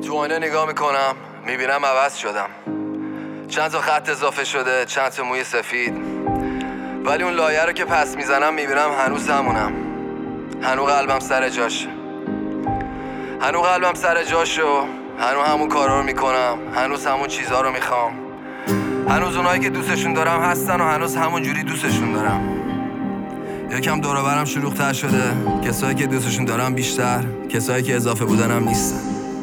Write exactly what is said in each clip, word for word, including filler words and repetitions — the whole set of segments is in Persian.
تو آینه نگاه میکنم میبینم عوض شدم. چند تا خط اضافه شده، چند تا موی سفید، ولی اون لایه رو که پس میزنم میبینم هنوز همونم. هنو قلبم سر جاشه، هنو قلبم سر جاشو، هنو همون کارا رو میکنم، هنوز همون چیزا رو میخوام، هنوز اونایی که دوستشون دارم هستن و هنوز همون جوری دوستشون دارم. یکم دور و برم شلوغ‌تر شده، کسایی که دوستشون دارم بیشتر، کسایی که اضافه بودنم نیستن.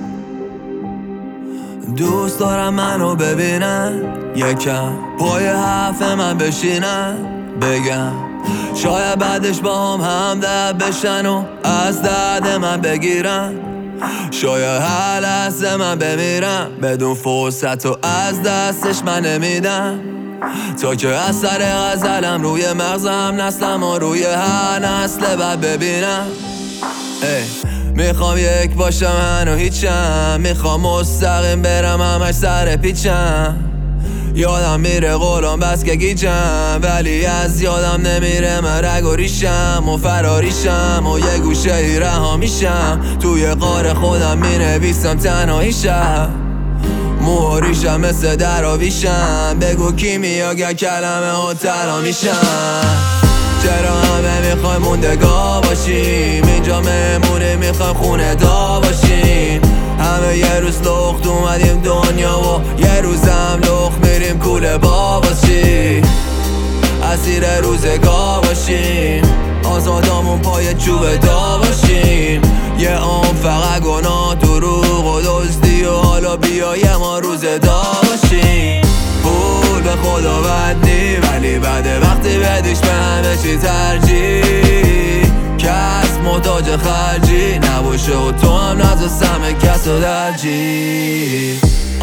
دوست دارم منو ببینن، یکم پای حرف من بشینن، بگم شاید بعدش با هم همدرد بشن و از درد من بگیرن. شاید هر لحظه من بمیرم بدون فرصت و از دستش من نمیدم، تا که اثر غزلم روی مغزم نسلم و روی هر نسل بعد ببینم. ای میخوام یک باشم هنو هیچم، میخوام مستقیم برم همش سر پیچم. یادم میره قولم بس که گیجم، ولی از یادم نمیره من رگ و ریشم و فراریشم و یه گوشه ای رها میشم. توی غار خودم مینویسم تنهاییشم، موهاریشم مثل دراویشم. بگو کی میاد یا کلمه ها تلا میشم. چرا همه میخوایم موندگار باشیم، اینجا مهمونه میخوایم خونه دار باشیم. همه یه روز لخت اومدیم دنیا و یه روزم لخت میریم کوله باباسی. اسیر روزگار باشیم، آزادامون پای چوب دا باشیم. یه عمر فقط گناه، دروغ و دزدی و حالا بیا یه ما روزه دار باشیم. پول به خدا بد نی، ولی بده وقتی بدیش به همه چی ترجیح. کس محتاج خرجی نباشه و تو هم نزست همه کس رو درجی.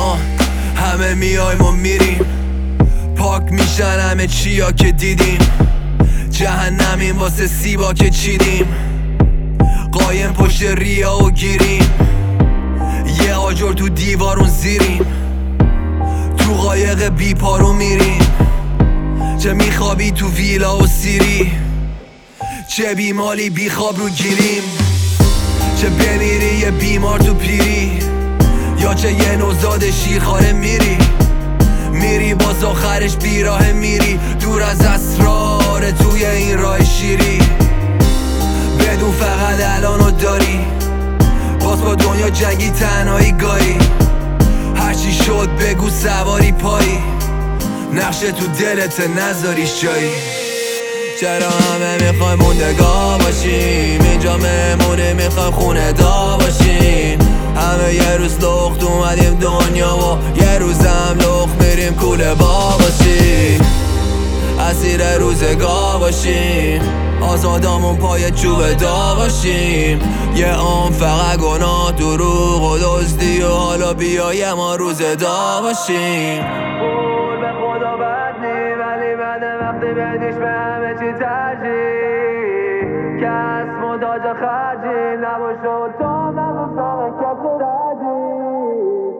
همه میایم و میریم، پاک میشن همه چیا که دیدیم. جهنمیم واسه سیبا که چیدیم، قایم پشت ریا و گیریم. یه آجر تو دیوارون زیریم، تو قایق بی پارو میریم. چه میخوابی تو ویلا و سیری، چه بیمالی بی خواب رو گیریم. چه بمیری یه بیمار تو پیری، یا چه یه نوزاد شیرخواره میری. میری باز آخرش بیراه میری، دور از اسرار توی این راه شیری. بدون فقط الانو داری، باز با دنیا جنگی تنهایی گاهی. هرچی شد بگو سواری پایی، نقشه تو دلت نذاریش جایی. چرا همه میخوایم موندگار باشیم، اینجا مهمونه میخوایم خونه دار باشیم. همه یه روز لخت اومدیم دنیا و یه روزم لخت میریم کوله باباسی. اسیر روزگار باشیم، آزادامون پای چوب دا باشیم. یه عمر فقط گناه، دروغ و دزدی و حالا بیا یه ما روزه دا باشیم. پول به خدا بد نی، ولی بده وقتی بدیش به همه چی ترجیح. کس محتاج خرجی نباشه و تو هم نزست همه کس رو درجی.